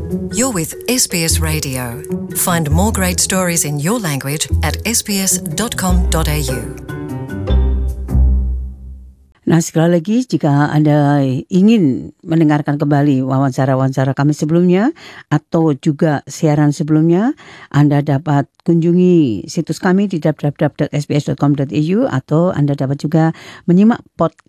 You're with SBS Radio. Find more great stories in your language at sbs.com.au. Nah, sekali lagi jika Anda ingin mendengarkan kembali wawancara-wawancara kami sebelumnya atau juga siaran sebelumnya, Anda dapat kunjungi situs kami di www.sbs.com.au atau Anda dapat juga menyimak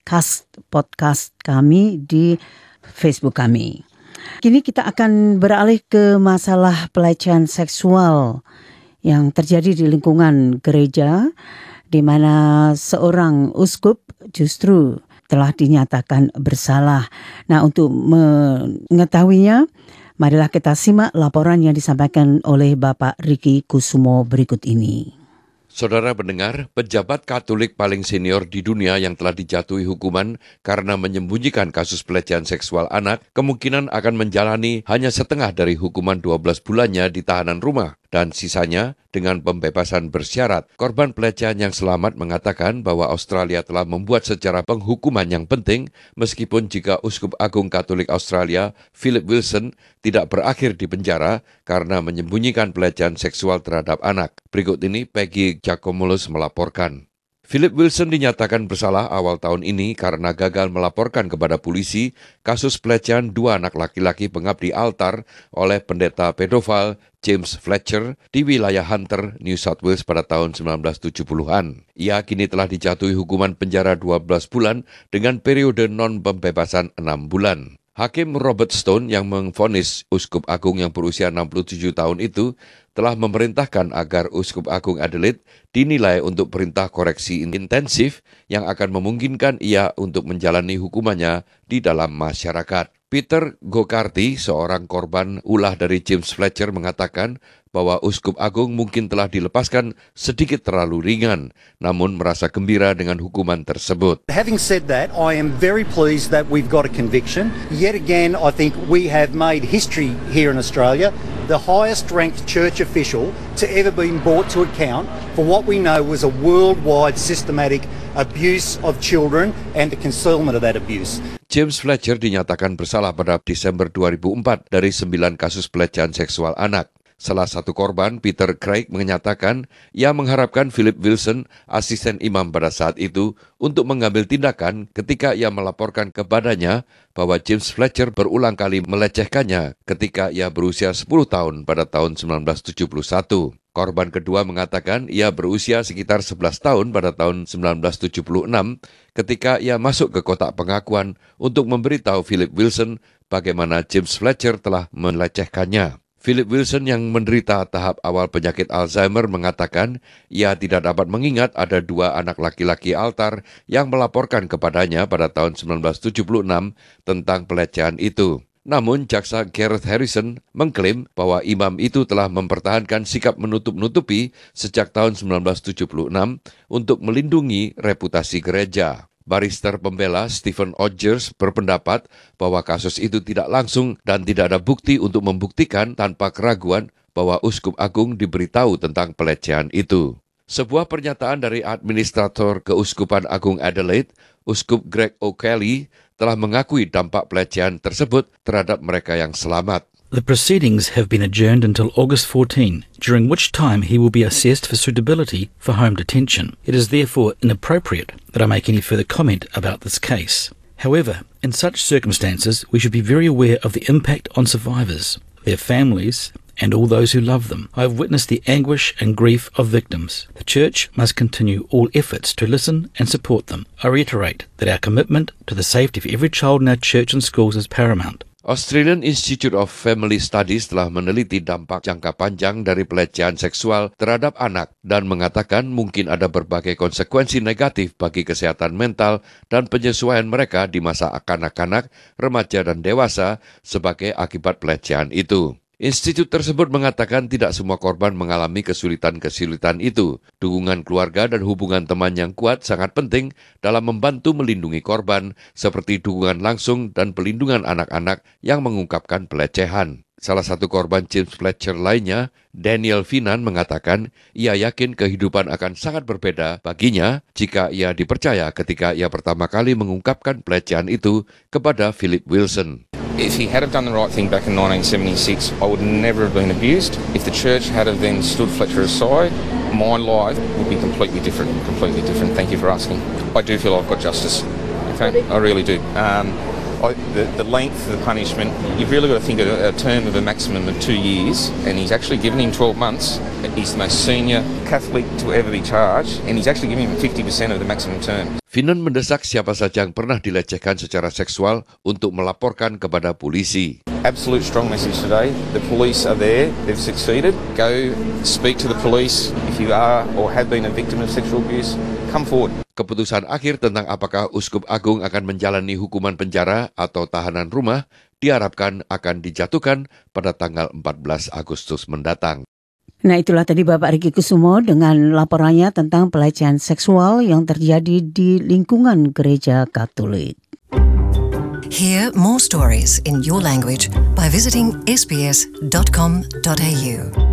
podcast kami di Facebook kami. Kini kita akan beralih ke masalah pelecehan seksual yang terjadi di lingkungan gereja, di mana seorang uskup justru telah dinyatakan bersalah. Nah, untuk mengetahuinya, marilah kita simak laporan yang disampaikan oleh Bapak Ricky Kusumo berikut ini. Saudara pendengar, pejabat Katolik paling senior di dunia yang telah dijatuhi hukuman karena menyembunyikan kasus pelecehan seksual anak kemungkinan akan menjalani hanya setengah dari hukuman 12 bulannya di tahanan rumah. Dan sisanya dengan pembebasan bersyarat. Korban pelecehan yang selamat mengatakan bahwa Australia telah membuat secara penghukuman yang penting meskipun jika Uskup Agung Katolik Australia, Philip Wilson, tidak berakhir di penjara karena menyembunyikan pelecehan seksual terhadap anak. Berikut ini Peggy Giacomolos melaporkan. Philip Wilson dinyatakan bersalah awal tahun ini karena gagal melaporkan kepada polisi kasus pelecehan dua anak laki-laki pengabdi altar oleh pendeta pedofil James Fletcher di wilayah Hunter, New South Wales pada tahun 1970-an. Ia kini telah dijatuhi hukuman penjara 12 bulan dengan periode non-pembebasan 6 bulan. Hakim Robert Stone yang memvonis Uskup Agung yang berusia 67 tahun itu telah memerintahkan agar Uskup Agung Adelaide dinilai untuk perintah koreksi intensif yang akan memungkinkan ia untuk menjalani hukumannya di dalam masyarakat. Peter Gokarty, seorang korban ulah dari James Fletcher, mengatakan bahwa Uskup Agung mungkin telah dilepaskan sedikit terlalu ringan, namun merasa gembira dengan hukuman tersebut. Having said that, I am very pleased that we've got a conviction. Yet again, I think we have made history here in Australia, the highest-ranked church official to ever been brought to account for what we know was a worldwide systematic abuse of children and the concealment of that abuse. James Fletcher dinyatakan bersalah pada Desember 2004 dari 9 kasus pelecehan seksual anak. Salah satu korban, Peter Craig, menyatakan ia mengharapkan Philip Wilson, asisten imam pada saat itu, untuk mengambil tindakan ketika ia melaporkan kepadanya bahwa James Fletcher berulang kali melecehkannya ketika ia berusia 10 tahun pada tahun 1971. Korban kedua mengatakan ia berusia sekitar 11 tahun pada tahun 1976 ketika ia masuk ke kotak pengakuan untuk memberitahu Philip Wilson bagaimana James Fletcher telah melecehkannya. Philip Wilson yang menderita tahap awal penyakit Alzheimer mengatakan ia tidak dapat mengingat ada 2 anak laki-laki altar yang melaporkan kepadanya pada tahun 1976 tentang pelecehan itu. Namun, jaksa Gareth Harrison mengklaim bahwa imam itu telah mempertahankan sikap menutup-nutupi sejak tahun 1976 untuk melindungi reputasi gereja. Barister pembela Stephen Odgers berpendapat bahwa kasus itu tidak langsung dan tidak ada bukti untuk membuktikan tanpa keraguan bahwa Uskup Agung diberitahu tentang pelecehan itu. Sebuah pernyataan dari Administrator Keuskupan Agung Adelaide, Uskup Greg O'Kelly, telah mengakui dampak pelecehan tersebut terhadap mereka yang selamat. The proceedings have been adjourned until August 14, during which time he will be assessed for suitability for home detention. It is therefore inappropriate that I make any further comment about this case. However, in such circumstances, we should be very aware of the impact on survivors, their families, and all those who love them. I have witnessed the anguish and grief of victims. The Church must continue all efforts to listen and support them. I reiterate that our commitment to the safety of every child in our church and schools is paramount. Australian Institute of Family Studies telah meneliti dampak jangka panjang dari pelecehan seksual terhadap anak dan mengatakan mungkin ada berbagai konsekuensi negatif bagi kesehatan mental dan penyesuaian mereka di masa kanak-kanak, remaja dan dewasa sebagai akibat pelecehan itu. Institut tersebut mengatakan tidak semua korban mengalami kesulitan-kesulitan itu. Dukungan keluarga dan hubungan teman yang kuat sangat penting dalam membantu melindungi korban, seperti dukungan langsung dan pelindungan anak-anak yang mengungkapkan pelecehan. Salah satu korban James Fletcher lainnya, Daniel Finan, mengatakan ia yakin kehidupan akan sangat berbeda baginya jika ia dipercaya ketika ia pertama kali mengungkapkan pelecehan itu kepada Philip Wilson. If he had have done the right thing back in 1976, I would never have been abused. If the church had have then stood Fletcher aside, my life would be completely different. Thank you for asking. I do feel I've got justice. Okay, I really do. The length of the punishment, you've really got to think of a term of a maximum of 2 years, and he's actually given him 12 months. He's the most senior Catholic to ever be charged, and he's actually giving him 50% of the maximum term. Finan mendesak siapa saja yang pernah dilecehkan secara seksual untuk melaporkan kepada polisi. Absolute strong message today. The police are there. They've succeeded. Go speak to the police. If you are or have been a victim of sexual abuse, come forward. Keputusan akhir tentang apakah Uskup Agung akan menjalani hukuman penjara atau tahanan rumah diharapkan akan dijatuhkan pada tanggal 14 Agustus mendatang. Nah, itulah tadi Bapak Riki Kusumo dengan laporannya tentang pelecehan seksual yang terjadi di lingkungan Gereja Katolik. Hear more stories in your language by visiting sbs.com.au.